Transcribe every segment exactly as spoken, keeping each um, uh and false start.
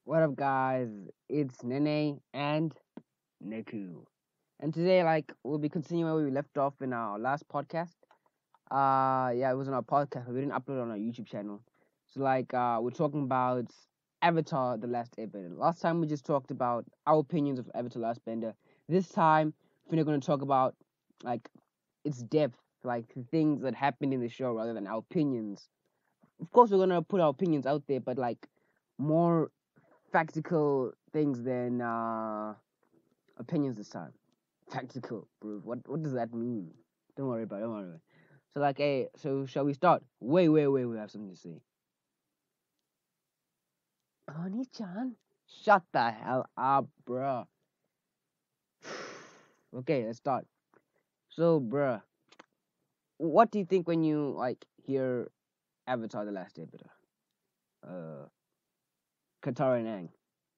What up, guys? It's Nene and Neku. And today, like, we'll be continuing where we left off in our last podcast. Uh, yeah, it was on our podcast, but we didn't upload it on our YouTube channel. So, like, uh, we're talking about Avatar: The Last Airbender. Last time we just talked about our opinions of Avatar: The Last Bender. This time, we're going to talk about like its depth, like the things that happened in the show, rather than our opinions. Of course, we're gonna put our opinions out there, but like more practical things than uh, opinions this time. Practical, bro. What what does that mean? Don't worry about it. Don't worry about it. So like, hey, so shall we start? Wait, wait, wait. We have something to say. Oni-chan, shut the hell up, bro. Okay, let's start. So, bruh, what do you think when you like hear Avatar: The Last Airbender? Uh, Katara and Aang.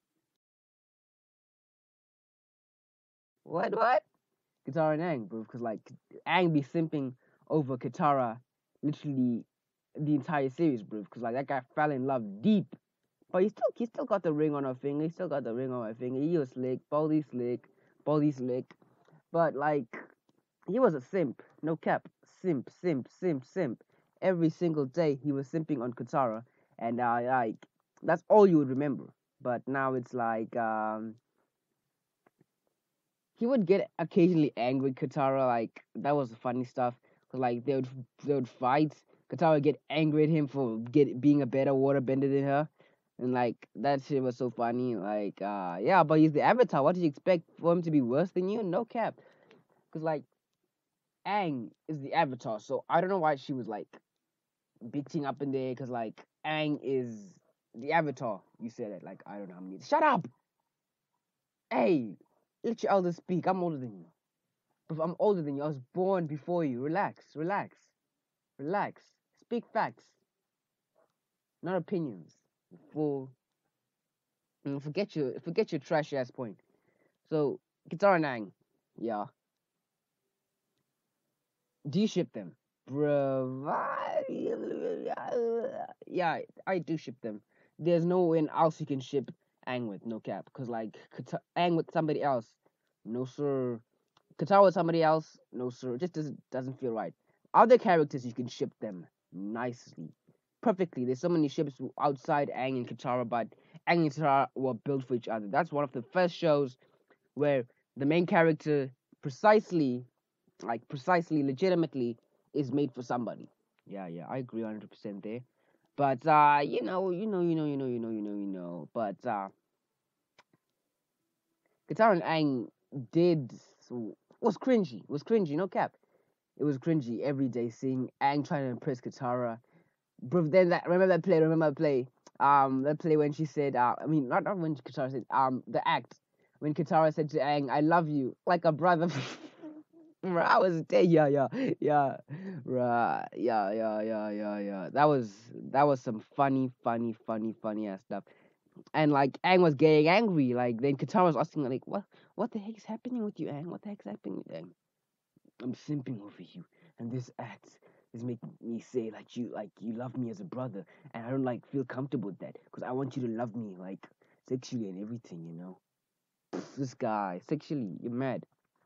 What? What? Katara and Aang, bro, because like Aang be simping over Katara literally the entire series, bro. Because like that guy fell in love deep, but he still he still got the ring on her finger. He still got the ring on her finger. He was slick, Baldy slick, Baldy slick, but like he was a simp, no cap, simp, simp, simp, simp. Every single day he was simping on Katara, and uh, like that's all you would remember. But now it's like um he would get occasionally angry with Katara, like that was the funny stuff. Cause like they would they would fight. Katara would get angry at him for get being a better waterbender than her, and like that shit was so funny. Like uh yeah, but he's the Avatar. What did you expect for him to be worse than you? No cap. Cause like Aang is the Avatar, so I don't know why she was like bitching up in there. Cause like Aang is the Avatar. You said it. Like I don't know how many. Shut up. Hey, let your elders speak. I'm older than you. But I'm older than you. I was born before you. Relax, relax, relax. Speak facts, not opinions. Fool. Mm, Forget your forget your trash ass point. So Guitar Nang, yeah. Do you ship them? Bro, yeah, I do ship them. There's no one else you can ship Ang with, no cap. Cause like Kata- Ang with somebody else, no sir. Katara with somebody else, no sir. It just doesn't doesn't feel right. Other characters you can ship them nicely, perfectly. There's so many ships outside Aang and Katara, but Aang and Katara were built for each other. That's one of the first shows where the main character precisely, like precisely, legitimately, is made for somebody. Yeah, yeah, I agree one hundred percent there. But uh, you know, you know, you know, you know, you know, you know, you know. But uh, Katara and Aang did was cringy. Was cringy, no cap. It was cringy every day seeing Aang trying to impress Katara. Bro, then that remember that play, remember that play. Um that play when she said uh I mean not not when Katara said um the act when Katara said to Aang, I love you like a brother. Bro, I was there, yeah, yeah, yeah, right, yeah, yeah, yeah, yeah, yeah. That was that was some funny, funny, funny, funny ass stuff. And like Aang was getting angry. Like then Katara was asking like, what, what the heck is happening with you, Aang? What the heck's happening with Aang? I'm simping over you, and this act is making me say like you like you love me as a brother, and I don't like feel comfortable with that because I want you to love me like sexually and everything, you know. Pff, this guy sexually, you're mad.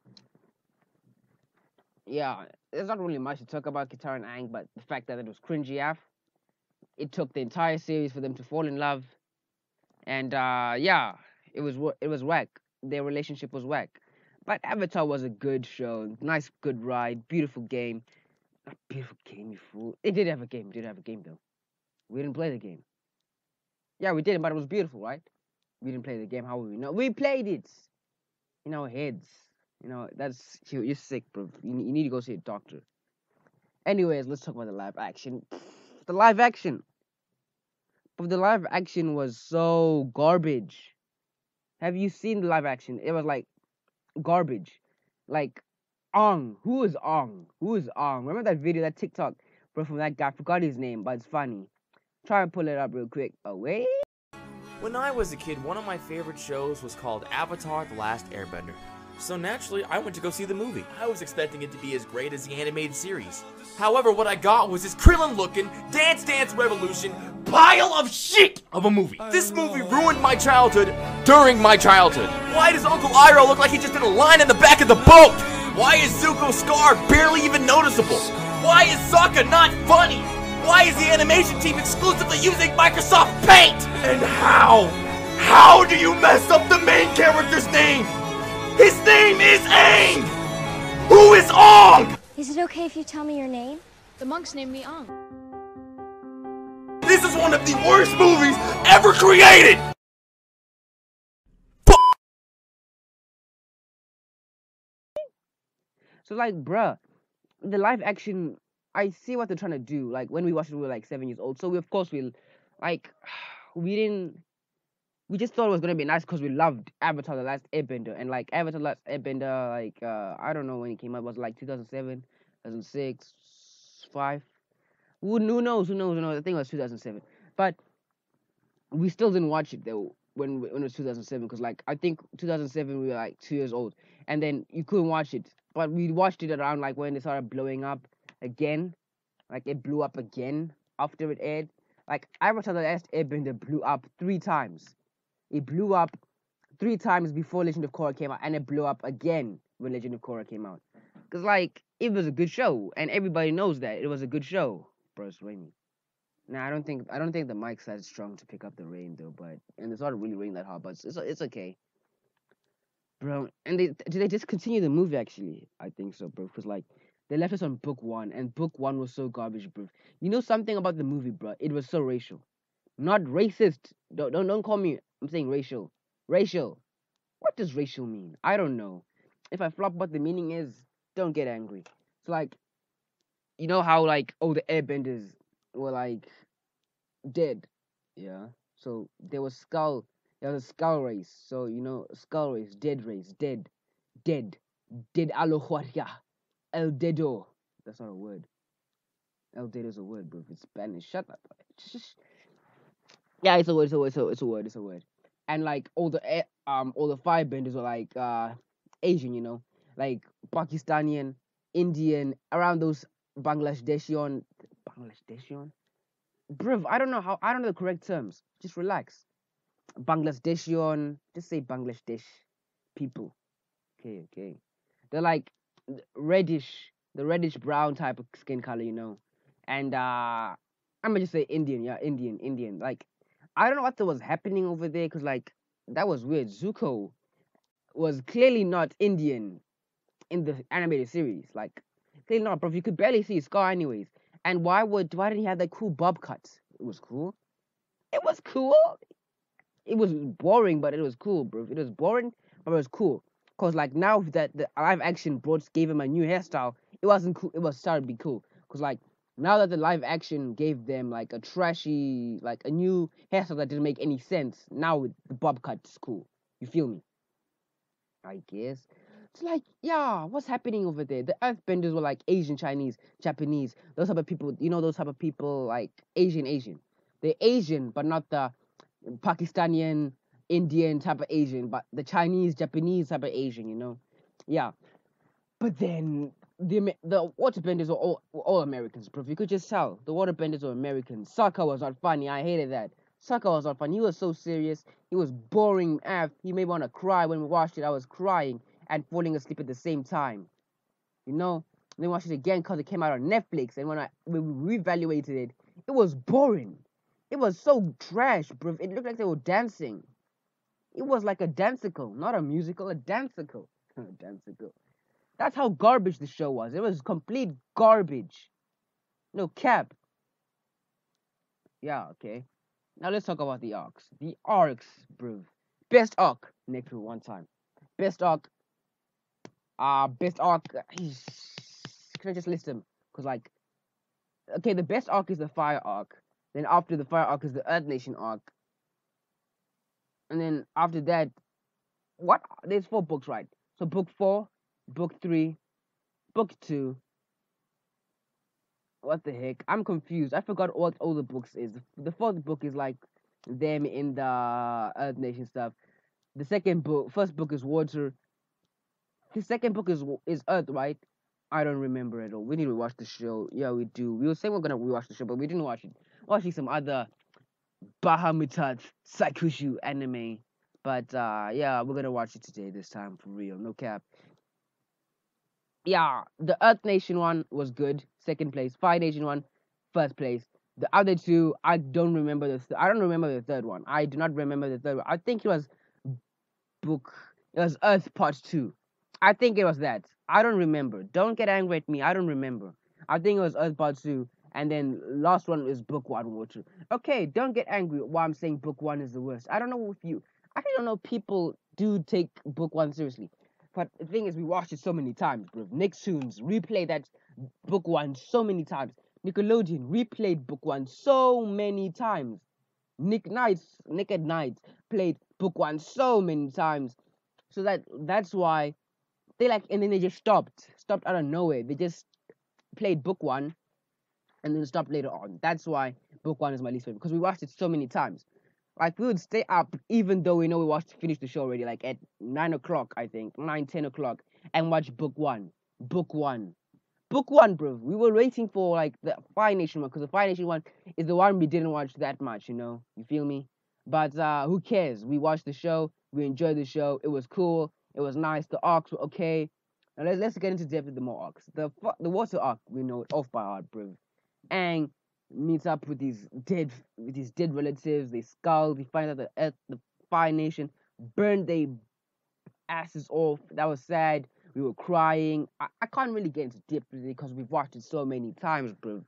Yeah, there's not really much to talk about Katara and Aang, but the fact that it was cringy af. It took the entire series for them to fall in love, and uh, yeah, it was it was whack. Their relationship was whack. But Avatar was a good show, nice, good ride, beautiful game. A beautiful game, you fool. It did have a game. It did have a game, though. We didn't play the game. Yeah, we did, but it was beautiful, right? We didn't play the game. How would we know? We played it in our heads. You know, that's you're, you're sick, bro. You, you need to go see a doctor. Anyways, let's talk about the live action. The live action. But the live action was so garbage. Have you seen the live action? It was like garbage. Like Ong. Who is Ong? Who is Ong? Remember that video, that TikTok, bro, from that guy? I forgot his name, but it's funny. Try and pull it up real quick. Oh, wait. When I was a kid, one of my favorite shows was called Avatar: The Last Airbender. So naturally, I went to go see the movie. I was expecting it to be as great as the animated series. However, what I got was this Krillin-looking Dance Dance Revolution pile of shit of a movie. This movie ruined my childhood during my childhood. Why does Uncle Iroh look like he just did a line in the back of the boat? Why is Zuko's scar barely even noticeable? Why is Sokka not funny? Why is the animation team exclusively using Microsoft Paint? And how? How do you mess up the main character's name? His name is Aang! Who is Ong? Is it okay if you tell me your name? The monks named me Ong. This is one of the worst movies ever created! So like, bruh, the live action, I see what they're trying to do. Like when we watched it, we were like seven years old. So we, of course, we like, we didn't, we just thought it was gonna be nice because we loved Avatar: The Last Airbender, and like Avatar: The Last Airbender, like uh, I don't know when it came out, it was like two thousand seven, two thousand six, five. Who, who knows? Who knows? Who knows? I think it was two thousand seven. But we still didn't watch it though when when it was two thousand seven because like I think two thousand seven we were like two years old, and then you couldn't watch it. But we watched it around like when it started blowing up again, like it blew up again after it aired. Like Avatar: The Last Airbender blew up three times. It blew up three times before Legend of Korra came out, and it blew up again when Legend of Korra came out. Cause like it was a good show, and everybody knows that it was a good show. Bro, it's raining. Nah, I don't think I don't think the mic's that strong to pick up the rain though. But and it's not really raining that hard, but it's it's, it's okay, bro. And they did they discontinue the movie actually? I think so, bro. Cause like they left us on book one, and book one was so garbage, bro. You know something about the movie, bro? It was so racial, not racist. Don't don't don't call me. I'm saying racial. Racial. What does racial mean? I don't know. If I flop what the meaning is, don't get angry. So like, you know how like all the airbenders were like dead, yeah. So there was skull. There was a skull race. So you know, skull race, dead race, dead, dead, dead. Alohuaria, el dedo. That's not a word. El dedo is a word, bro. It's Spanish. Shut up. Yeah, it's a word. It's a word. It's a, it's a word. It's a word. And like all the air- um all the firebenders were like uh Asian, you know, like Pakistani, Indian, around those Bangladeshian, Bangladeshian. Bruv, I don't know how. I don't know the correct terms. Just relax. Bangladeshian. Just say Bangladesh people. Okay, okay. They're like reddish, the reddish brown type of skin color, you know. And uh I'm gonna just say Indian, yeah, Indian, Indian. Like I don't know what was happening over there, cause like that was weird. Zuko was clearly not Indian in the animated series. Like clearly not, bro. You could barely see his scar, anyways. And why would why didn't he have that cool bob cut? It was cool. It was cool. It was boring, but it was cool, bro. It was boring, but it was cool. Cause like now that the live action brought gave him a new hairstyle, it wasn't cool. It was starting to be cool. Cause like now that the live action gave them like a trashy, like a new hairstyle that didn't make any sense. Now the bob cut is cool. You feel me? I guess. It's like, yeah, what's happening over there? The Earthbenders were like Asian, Chinese, Japanese, those type of people. You know those type of people like Asian, Asian. They're Asian, but not the Pakistani, Indian type of Asian, but the Chinese, Japanese type of Asian. You know, yeah. But then the the waterbenders were all were all Americans, bro. You could just tell the waterbenders were Americans. Sokka was not funny. I hated that. Sokka was not funny. He was so serious. He was boring. Af. He made me want to cry when we watched it. I was crying and falling asleep at the same time. You know. And then watched it again because it came out on Netflix. And when I when we reevaluated it, it was boring. It was so trash, bro. It looked like they were dancing. It was like a danceicle, not a musical, a danceicle. a danceicle. That's how garbage the show was. It was complete garbage. No cap. Yeah, okay. Now let's talk about the arcs. The arcs, bro. Best arc, Neku, one time. Best arc. Uh, best arc. Can I just list them? Because, like, okay, the best arc is the fire arc. Then after the fire arc is the Earth Nation arc. And then after that, what? There's four books, right? So book four, book three, book two. What the heck? I'm confused. I forgot what all the books is. The fourth book is like them in the Earth Nation stuff. The second book, first book is water. The second book is is Earth, right? I don't remember at all. We need to watch the show. Yeah, we do. We were saying we're gonna rewatch the show, but we didn't watch it. Watching some other Bahamut Sakushu anime. But uh, yeah, we're gonna watch it today this time for real, no cap. Yeah, the Earth Nation one was good, second place. Fire Nation one, first place. The other two, I don't remember the. Th- I don't remember the third one. I do not remember the third one. I think it was book. It was Earth Part Two. I think it was that. I don't remember. Don't get angry at me. I don't remember. I think it was Earth Part Two, and then last one is Book One or Two. Okay, don't get angry why I'm saying Book One is the worst. I don't know if you. I don't know if people do take Book One seriously. But the thing is, we watched it so many times, bro. Nicktoons replayed that Book One so many times. Nickelodeon replayed Book One so many times. Nick Knights, Nick at Night played Book One so many times. So that that's why they like, and then they just stopped, stopped out of nowhere. They just played Book One, and then stopped later on. That's why Book One is my least favorite, because we watched it so many times. Like, we would stay up even though we know we watched finished the show already, like at nine o'clock, I think, nine, ten o'clock, and watch Book One. Book One. Book One, bro. We were waiting for like the Fire Nation one, because the Fire Nation one is the one we didn't watch that much, you know? You feel me? But uh who cares? We watched the show, we enjoyed the show, it was cool, it was nice, the arcs were okay. Now let's let's get into depth with the more arcs. The the water arc, we know it off by heart, bro. Aang meets up with his dead with his dead relatives. They skull. They find out that Earth, the Fire Nation burned their asses off. That was sad. We were crying. I, I can't really get into depth with it because we've watched it so many times, bro.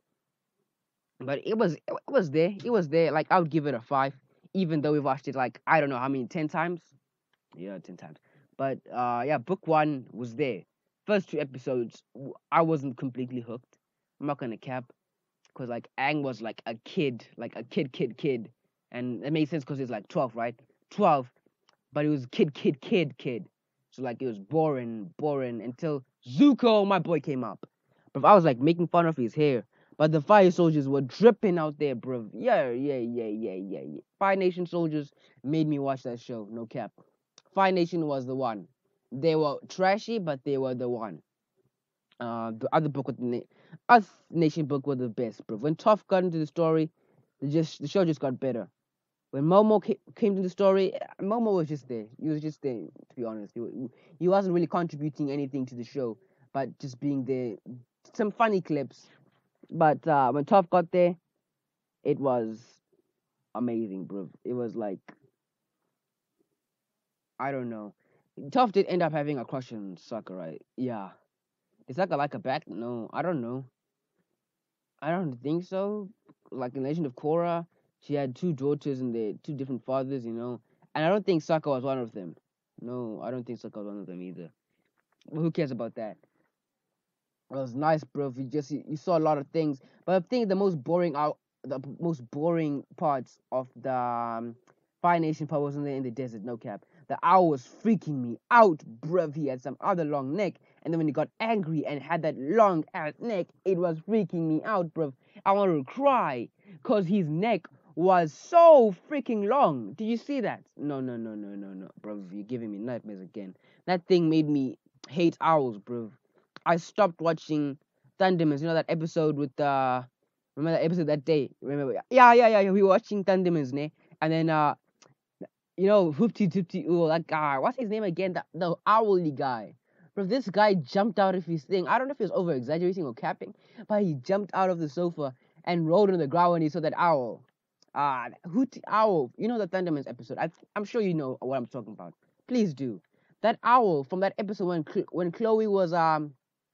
But it was it was there. It was there. Like, I would give it a five, even though we watched it like, I don't know how many, ten times. Yeah, ten times. But uh, yeah, Book One was there. First two episodes, I wasn't completely hooked. I'm not gonna cap. Because like Aang was like a kid, like a kid, kid, kid, and it made sense because he's like twelve, right? twelve, but he was kid, kid, kid, kid. So like it was boring, boring until Zuko, my boy, came up. But I was like making fun of his hair, but the fire soldiers were dripping out there, bro. Yeah, yeah, yeah, yeah, yeah, yeah. Fire Nation soldiers made me watch that show, no cap. Fire Nation was the one. They were trashy, but they were the one. Uh, the other book with the na- Earth Nation book was the best, bro. When Toph got into the story, the just the show just got better. When Momo ca- came to the story, eh, Momo was just there. He was just there, to be honest. He, wa- he wasn't really contributing anything to the show, but just being there. Some funny clips. But uh, when Toph got there, it was amazing, bro. It was like, I don't know. Toph did end up having a crush on Sakurai. Yeah. Is Sokka like a back? No, I don't know. I don't think so. Like in Legend of Korra, she had two daughters and they two different fathers, you know. And I don't think Sokka was one of them. No, I don't think Sokka was one of them either. But who cares about that? It was nice, bro. You just you saw a lot of things, but I think the most boring out, the most boring parts of the um, Fire Nation part was in the in the desert. No cap. The owl was freaking me out, bruv. He had some other long neck, and then when he got angry and had that long ass neck, it was freaking me out, bruv. I wanted to cry, cause his neck was so freaking long. Did you see that? No, no, no, no, no, no, bruv. You're giving me nightmares again. That thing made me hate owls, bruv. I stopped watching Thundermans. You know that episode with uh remember that episode that day? Remember? Yeah, yeah, yeah. yeah. We were watching Thundermans, ne? And then uh you know, Hoopty Toopty Ooh, that guy. What's his name again? The the owly guy. Bro, this guy jumped out of his thing. I don't know if he was over exaggerating or capping, but he jumped out of the sofa and rolled on the ground when he saw that owl. Ah, uh, Hooty Owl. You know the Thundermans episode. I I'm sure you know what I'm talking about. Please do. That owl from that episode when when Chloe was um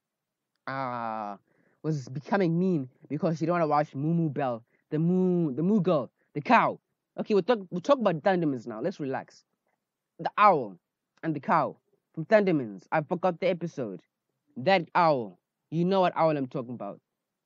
uh was becoming mean because she don't want to watch Moo Moo Bell, the moo the moo girl, the cow. Okay, we'll talk we'll talk about Thundermans now. Let's relax. The owl and the cow from Thundermans. I forgot the episode. That owl. You know what owl I'm talking about.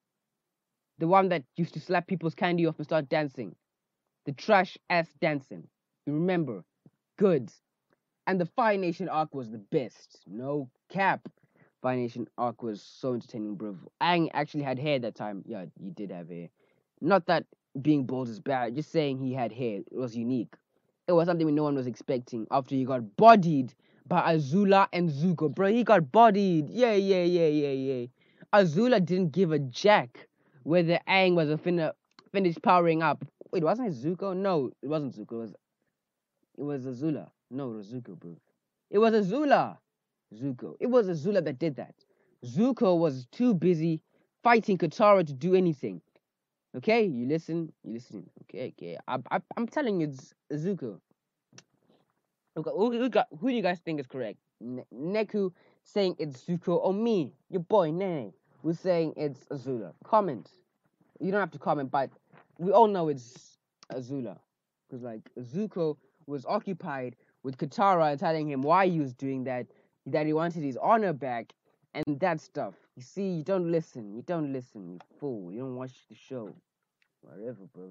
The one that used to slap people's candy off and start dancing. The trash ass dancing. You remember? Good. And the Fire Nation arc was the best. No cap. Fire Nation arc was so entertaining, bro. Aang actually had hair that time. Yeah, he did have hair. Not that being bald is bad. Just saying he had hair. It was unique. It was something no one was expecting after he got bodied by Azula and Zuko. Bro, he got bodied. Yeah, yeah, yeah, yeah, yeah. Azula didn't give a jack whether Aang was a finna, finished powering up Wait, wasn't it Zuko? No, it wasn't Zuko. It was it was Azula. No, it was Zuko, bro. It was Azula. Zuko. It was Azula that did that. Zuko was too busy fighting Katara to do anything. Okay, you listen, you listen. Okay, okay. I, I, I'm telling you, it's Zuko. Okay, who, who, got, who do you guys think is correct? Ne- Neku saying it's Zuko, or me, your boy Nene, who's saying it's Azula. Comment. You don't have to comment, but we all know it's Azula. Because, like, Zuko was occupied with Katara telling him why he was doing that, that he wanted his honor back, and that stuff. You see, you don't listen. You don't listen, you fool. You don't watch the show. Whatever, bro.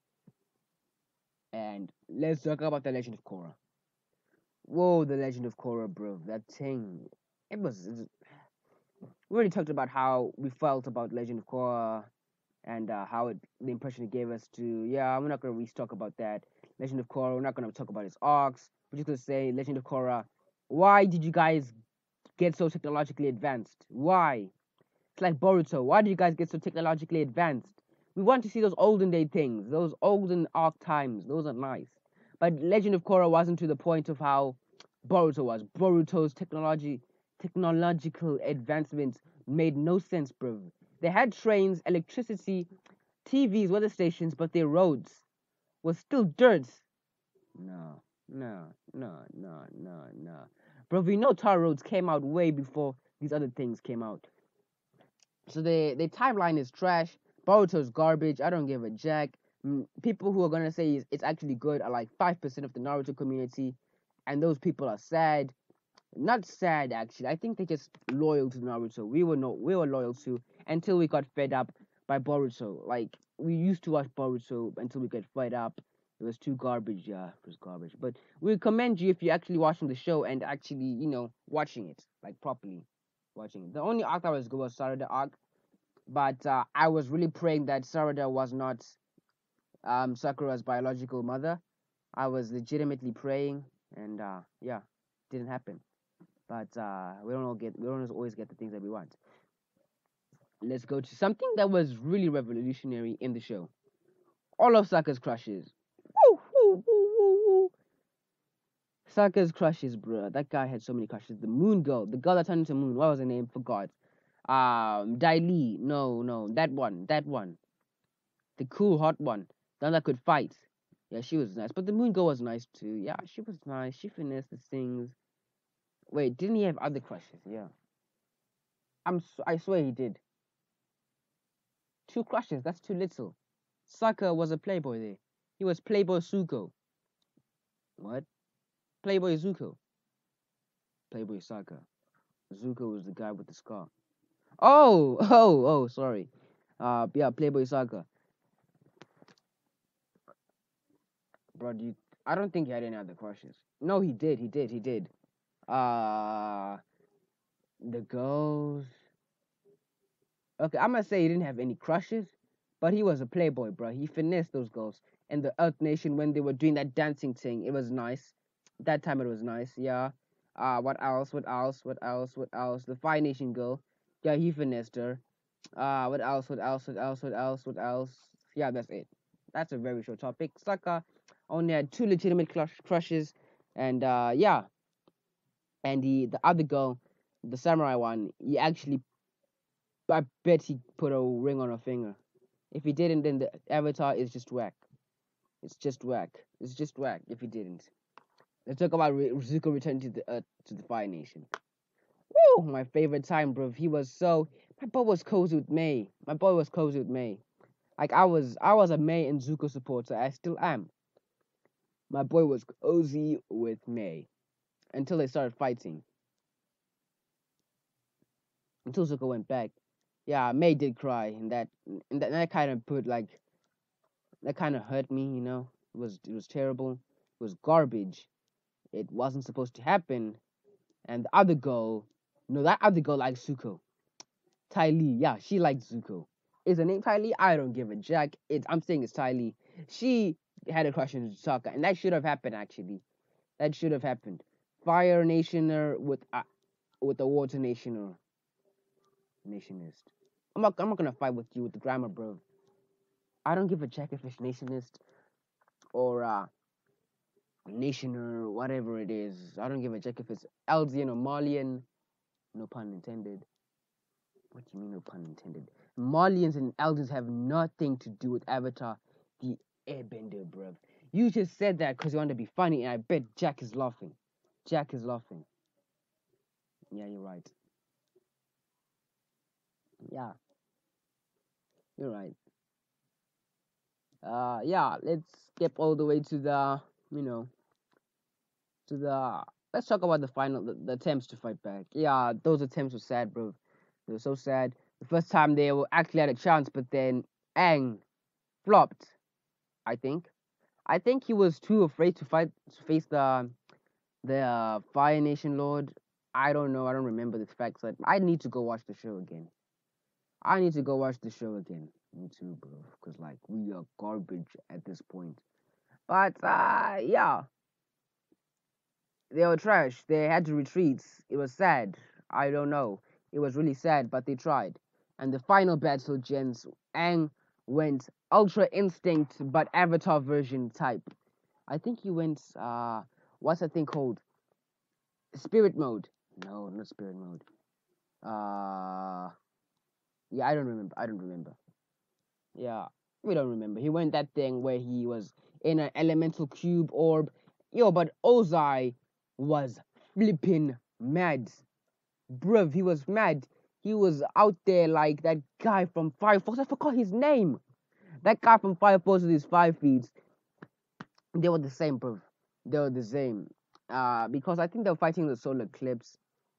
And let's talk about the Legend of Korra. Whoa, the Legend of Korra, bro. That thing. It was. It was we already talked about how we felt about Legend of Korra and uh, how it, the impression it gave us to. Yeah, we're not going to really talk about that. Legend of Korra, we're not going to talk about its arcs. We're just going to say, Legend of Korra, why did you guys get so technologically advanced? Why? It's like Boruto. Why did you guys get so technologically advanced? We want to see those olden day things, those olden arc times. Those are nice. But Legend of Korra wasn't to the point of how Boruto was. Boruto's technology, technological advancements made no sense, bro. They had trains, electricity, T Vs, weather stations, but their roads were still dirt. No, no, no, no, no, no. Bro, we know tar roads came out way before these other things came out. So the the timeline is trash. Boruto's garbage. I don't give a jack. Mm, People who are gonna say it's, it's actually good are like five percent of the Naruto community, and those people are sad. Not sad actually. I think they're just loyal to Naruto. We were no, we were loyal to until we got fed up by Boruto. Like we used to watch Boruto until we got fed up. It was too garbage. Yeah, it was garbage. But we commend you if you're actually watching the show and actually, you know, watching it like properly. Watching it. The only arc that was good was Sarada arc, but uh, I was really praying that Sarada was not um, Sakura's biological mother. I was legitimately praying, and uh, yeah, didn't happen. But uh, we don't all get we don't always get the things that we want. Let's go to something that was really revolutionary in the show. All of Sokka's crushes. Woo, woo, woo, woo, woo. Sokka's crushes, bro. That guy had so many crushes. The Moon Girl, the girl that turned into Moon. What was her name? Forgot. Um, Dai Li. No, no, that one, that one. The cool, hot one. The one that could fight. Yeah, she was nice. But the Moon Girl was nice too. Yeah, she was nice. She finessed the things. Wait, didn't he have other crushes? Yeah. I'm. s- I swear he did. Two crushes. That's too little. Sokka was a playboy there. He was Playboy Zuko. What? Playboy Zuko. Playboy Sokka. Zuko was the guy with the scar. Oh, oh, oh, sorry. Uh, yeah, Playboy Sokka. Bro, do you, I don't think he had any other crushes. No, he did, he did, he did. Uh, the girls. Okay, I'm gonna say he didn't have any crushes, but he was a playboy, bro. He finessed those girls. And the Earth Nation, when they were doing that dancing thing, it was nice. That time it was nice, yeah. Uh, what else? What else? What else? What else? The Fire Nation girl, yeah, he finessed her. Uh, what else? What else? What else? What else? What else? Yeah, that's it. That's a very short topic. Sokka only had two legitimate crush- crushes, and uh, yeah, and the the other girl, the samurai one, he actually, I bet he put a ring on her finger. If he didn't, then the avatar is just whack. It's just whack. It's just whack if he didn't. Let's talk about Re- Zuko returning to the Earth to the Fire Nation. Woo! My favorite time, bro. He was so. My boy was cozy with May. My boy was cozy with May. Like I was, I was a May and Zuko supporter. I still am. My boy was cozy with May until they started fighting. Until Zuko went back. Yeah, May did cry, and that, and that, that kind of put like, that kind of hurt me. You know, it was, it was terrible. It was garbage. It wasn't supposed to happen. And the other girl, no, that other girl likes Zuko. Ty Lee, yeah, she likes Zuko. Is her name Ty Lee? I don't give a jack. It, I'm saying it's Ty Lee. She had a crush on Sokka, and that should have happened actually. That should have happened. Fire Nationer with uh, with a Water Nationer. Nationist. I'm not. I'm not gonna fight with you with the grammar, bro. I don't give a jack if it's nationalist or uh, nationer, whatever it is. I don't give a jack if it's Eldian or Malian. No pun intended. What do you mean, no pun intended? Malians and Eldians have nothing to do with Avatar, the Airbender, bruv. You just said that because you want to be funny, and I bet Jack is laughing. Jack is laughing. Yeah, you're right. Yeah, you're right. Uh, yeah, let's skip all the way to the, you know, to the. Let's talk about the final, the, the attempts to fight back. Yeah, those attempts were sad, bro. They were so sad. The first time they were actually had a chance, but then Aang flopped. I think. I think he was too afraid to fight to face the the uh, Fire Nation Lord. I don't know. I don't remember the facts. But I need to go watch the show again. I need to go watch the show again. Me too, bro. Because like we are garbage at this point. But uh, yeah, they were trash. They had to retreat. It was sad. I don't know. It was really sad, but they tried. And the final battle, gents, Aang went Ultra Instinct, but Avatar version type. I think he went, uh, what's that thing called? Spirit mode. No, not spirit mode. Uh, yeah, I don't remember. I don't remember. Yeah, we don't remember. He went that thing where he was in an elemental cube orb. Yo, but Ozai was flipping mad. Bruv, he was mad. He was out there like that guy from Fire Force. I forgot his name. That guy from Fire Force with his five feet. They were the same, bruv. They were the same. Uh, because I think they were fighting the solar eclipse.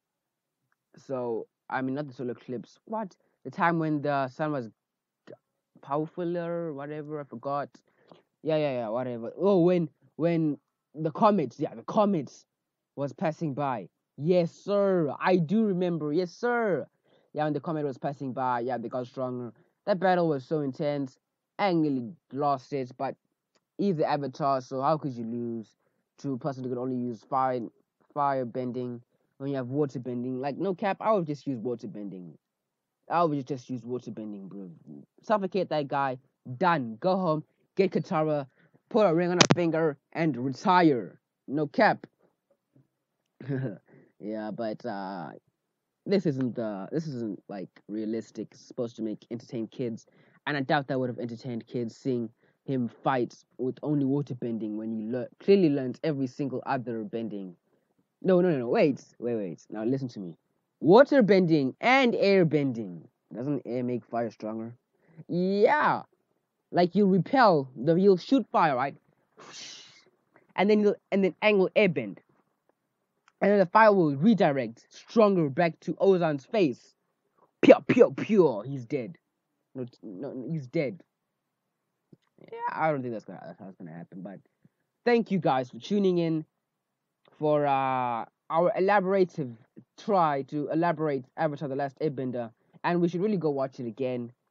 So, I mean, not the solar eclipse. What? The time when the sun was powerful or whatever, I forgot. Yeah, yeah, yeah, whatever. Oh, when when the comets, yeah, the comets was passing by. Yes, sir. I do remember. Yes, sir. Yeah, when the comet was passing by, yeah, they got stronger. That battle was so intense. Aang nearly lost it, but he's the Avatar, so how could you lose to a person who could only use fire, fire bending when you have water bending? Like, no cap, I would just use water bending. I would just use water bending, bro. Suffocate that guy. Done. Go home. Get Katara. Put a ring on her finger and retire. No cap. Yeah, but uh, this isn't uh, this isn't like realistic. It's supposed to make entertain kids, and I doubt that would have entertained kids seeing him fight with only water bending when you le- clearly learned every single other bending. No, no, no, no. Wait, wait, wait. Now listen to me. Water bending and air bending. Doesn't air make fire stronger? Yeah. Like you repel, the you'll shoot fire, right? And then you'll and then angle air bend. And then the fire will redirect stronger back to Ozan's face. Pure, pure, pure. He's dead. No, no, he's dead. Yeah, I don't think that's gonna that's how it's gonna happen. But thank you guys for tuning in for uh, our elaborative try to elaborate Avatar: The Last Airbender, and we should really go watch it again.